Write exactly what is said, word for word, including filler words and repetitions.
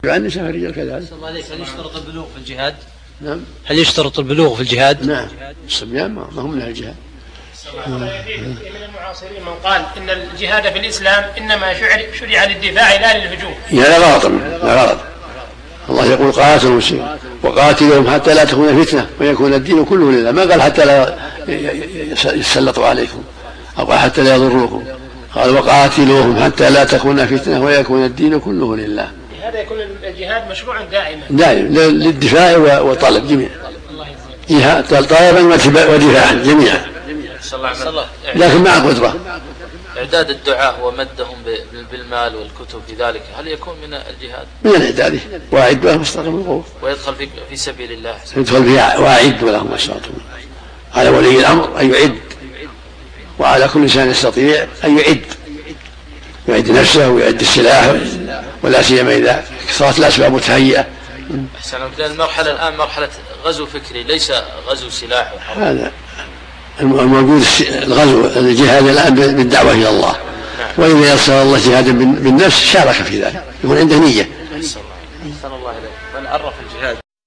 عن النساء والرجال كذلك. هل يشترط البلوغ في الجهاد؟ نعم. هل يشترط البلوغ في الجهاد؟ نعم. الصبيان ما هم من الجهاد. من المعاصرين من قال إن الجهاد في الإسلام إنما شرع للدفاع لا للهجوم. لا غلط لا غلط. الله يقول قاتلوا المشركين وقاتلهم حتى لا تكون فتنة ويكون الدين كله لله، ما قال حتى لا يسلطوا عليكم أو قال حتى لا يضروكم، قال وقاتلوهم حتى لا تكون فتنة ويكون الدين كله لله. هذا يكون الجهاد مشروعا دائما دائما للدفاع وطلب جميع جهاد طلبا ودفاعا جميعا، لكن مع قدرة. إعداد الدعاة ومدهم بالمال والكتب في ذلك هل يكون من الجهاد؟ من الإعداد وأعد لهم مستقيم القوة، ويدخل في في سبيل الله. يدخل فيها وأعد لهم ما استطعتم. على ولي الأمر أن يعد، وعلى كل إنسان يستطيع أن يعد يعد نفسه ويعد السلاح، ولا سيما إذا صارت الأسباب متهيئة. أحسن. المرحلة الآن مرحلة غزو فكري ليس غزو سلاح. هذا الموجود الغزو الجهاد الآن بالدعوة إلى الله، وإذا يسر الله جهادا بالنفس شارك في ذلك، يكون عنده نية. أحسن الله إليك. من عرف الجهاد